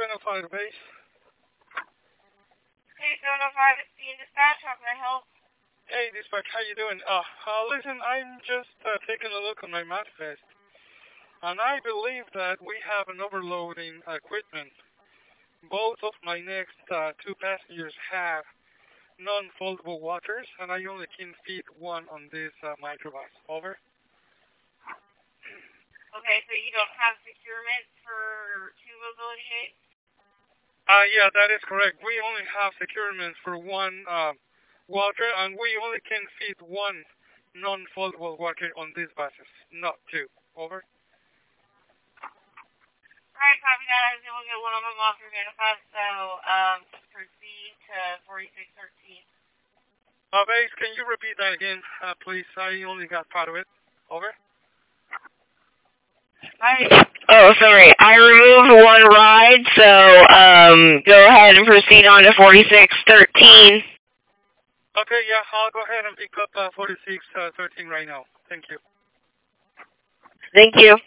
705 to base. Hey, 705, it's the dispatch. How can I help? Hey, dispatch, how you doing? Listen, I'm just taking a look on my manifest, and I believe that we have an overloading equipment. Both of my next two passengers have non-foldable waters, and I only can fit one on this microbus. Over. Okay, so you don't have securement for two mobility aids? Yeah, that is correct. We only have securement for one water, and we only can fit one non-foldable water on these buses, not two. Over. Alright, copy that. I was able to get one of them off your manifest, so proceed to 4613. Base, can you repeat that again, please? I only got part of it. Over. Oh, sorry. I removed one ride, so go ahead and proceed on to 4613. Okay, yeah, I'll go ahead and pick up 4613 right now. Thank you. Thank you.